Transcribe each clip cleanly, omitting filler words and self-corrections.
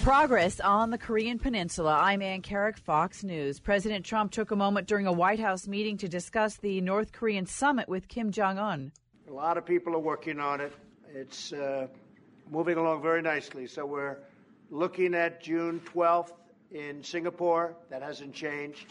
Progress on the Korean Peninsula. I'm Ann Carrick, Fox News. President Trump took a moment during a White House meeting to discuss the North Korean summit with Kim Jong-un. A lot of people are working on it. It's moving along very nicely. So we're looking at June 12th in Singapore. That hasn't changed.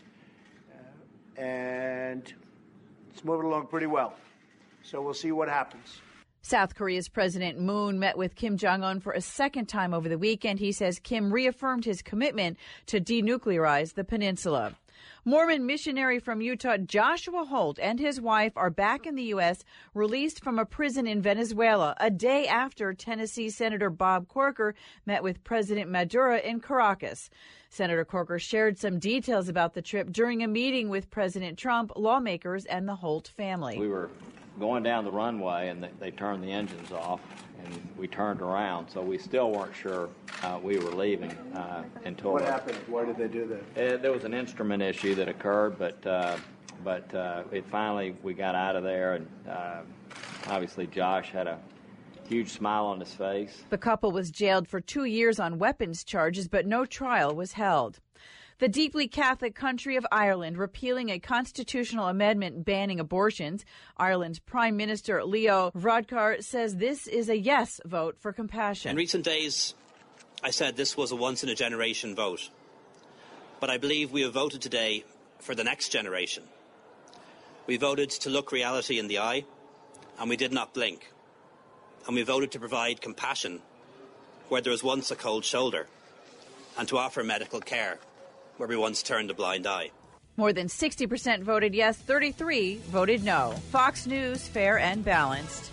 And it's moving along pretty well. So we'll see what happens. South Korea's President Moon met with Kim Jong-un for a second time over the weekend. He says Kim reaffirmed his commitment to denuclearize the peninsula. Mormon missionary from Utah Joshua Holt and his wife are back in the U.S., released from a prison in Venezuela a day after Tennessee Senator Bob Corker met with President Maduro in Caracas. Senator Corker shared some details about the trip during a meeting with President Trump, lawmakers, and the Holt family. We were going down the runway, and they turned the engines off, and we turned around, so we still weren't sure we were leaving until... What happened? Why did they do that? There was an instrument issue that occurred, but it finally, we got out of there, and obviously Josh had a huge smile on his face. The couple was jailed for 2 years on weapons charges, but no trial was held. The deeply Catholic country of Ireland repealing a constitutional amendment banning abortions. Ireland's Prime Minister Leo Varadkar says this is a yes vote for compassion. In recent days, I said this was a once-in-a-generation vote. But I believe we have voted today for the next generation. We voted to look reality in the eye, and we did not blink. And we voted to provide compassion where there was once a cold shoulder, and to offer medical care where we once turned a blind eye. More than 60% voted yes, 33% voted no. Fox News, fair and balanced.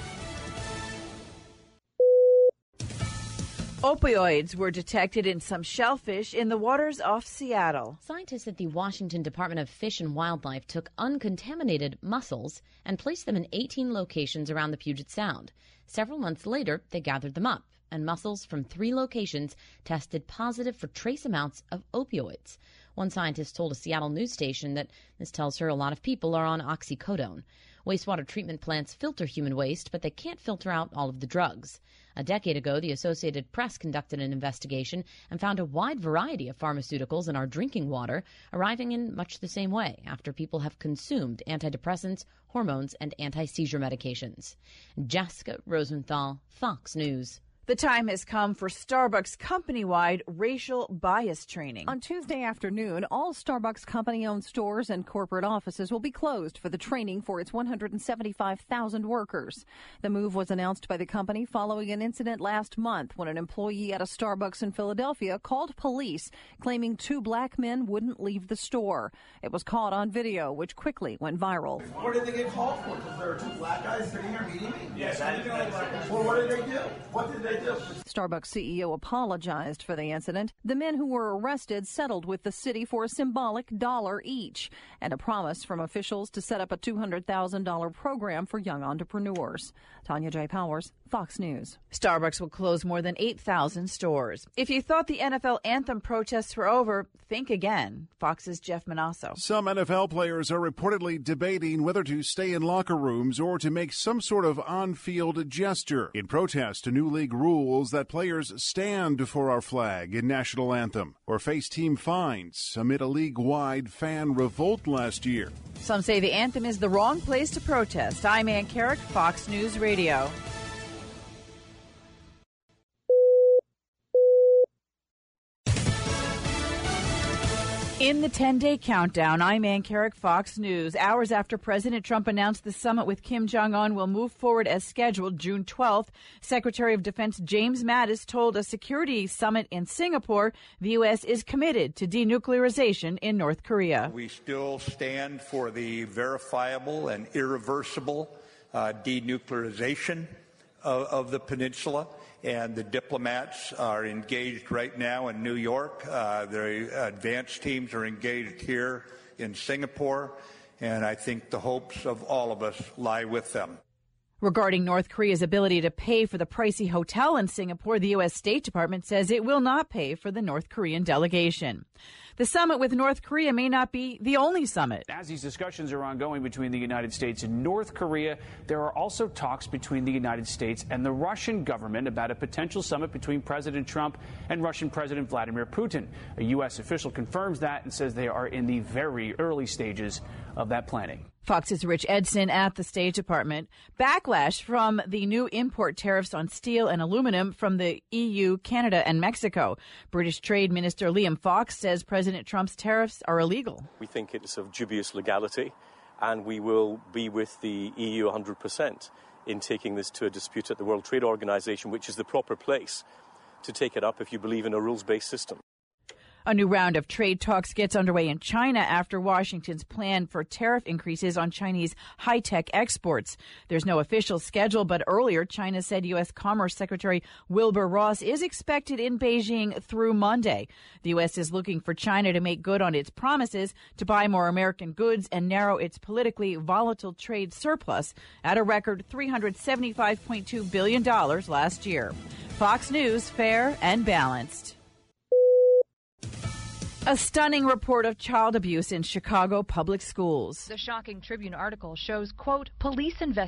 Opioids were detected in some shellfish in the waters off Seattle. Scientists at the Washington Department of Fish and Wildlife took uncontaminated mussels and placed them in 18 locations around the Puget Sound. Several months later, they gathered them up, and mussels from 3 locations tested positive for trace amounts of opioids. One scientist told a Seattle news station that this tells her a lot of people are on oxycodone. Wastewater treatment plants filter human waste, but they can't filter out all of the drugs. A decade ago, the Associated Press conducted an investigation and found a wide variety of pharmaceuticals in our drinking water, arriving in much the same way after people have consumed antidepressants, hormones, and anti-seizure medications. Jessica Rosenthal, Fox News. The time has come for Starbucks company-wide racial bias training. On Tuesday afternoon, all Starbucks company-owned stores and corporate offices will be closed for the training for its 175,000 workers. The move was announced by the company following an incident last month when an employee at a Starbucks in Philadelphia called police, claiming 2 black men wouldn't leave the store. It was caught on video, which quickly went viral. What did they get called for? Because there were 2 black guys sitting here meeting me? Yes. Well, what did they do? What did they do? Starbucks CEO apologized for the incident. The men who were arrested settled with the city for a symbolic $1 each and a promise from officials to set up a $200,000 program for young entrepreneurs. Tanya J. Powers, Fox News. Starbucks will close more than 8,000 stores. If you thought the NFL anthem protests were over, think again. Fox's Jeff Manasso. Some NFL players are reportedly debating whether to stay in locker rooms or to make some sort of on-field gesture in protest to new league rules that players stand for our flag and national anthem or face team fines amid a league-wide fan revolt last year. Some say the anthem is the wrong place to protest. I'm Ann Carrick, Fox News Radio. In the 10-day countdown, I'm Ann Carrick, Fox News. Hours after President Trump announced the summit with Kim Jong-un will move forward as scheduled June 12th, Secretary of Defense James Mattis told a security summit in Singapore the U.S. is committed to denuclearization in North Korea. We still stand for the verifiable and irreversible denuclearization of the peninsula. And the diplomats are engaged right now in New York. The advanced teams are engaged here in Singapore. And I think the hopes of all of us lie with them. Regarding North Korea's ability to pay for the pricey hotel in Singapore, the U.S. State Department says it will not pay for the North Korean delegation. The summit with North Korea may not be the only summit. As these discussions are ongoing between the United States and North Korea, there are also talks between the United States and the Russian government about a potential summit between President Trump and Russian President Vladimir Putin. A U.S. official confirms that and says they are in the very early stages of that planning. Fox's Rich Edson at the State Department. Backlash from the new import tariffs on steel and aluminum from the EU, Canada, and Mexico. British Trade Minister Liam Fox says President Trump's tariffs are illegal. We think it's of dubious legality, and we will be with the EU 100% in taking this to a dispute at the World Trade Organization, which is the proper place to take it up if you believe in a rules-based system. A new round of trade talks gets underway in China after Washington's plan for tariff increases on Chinese high-tech exports. There's no official schedule, but earlier China said U.S. Commerce Secretary Wilbur Ross is expected in Beijing through Monday. The U.S. is looking for China to make good on its promises to buy more American goods and narrow its politically volatile trade surplus at a record $375.2 billion last year. Fox News, fair and balanced. A stunning report of child abuse in Chicago public schools. The shocking Tribune article shows, quote, police investigate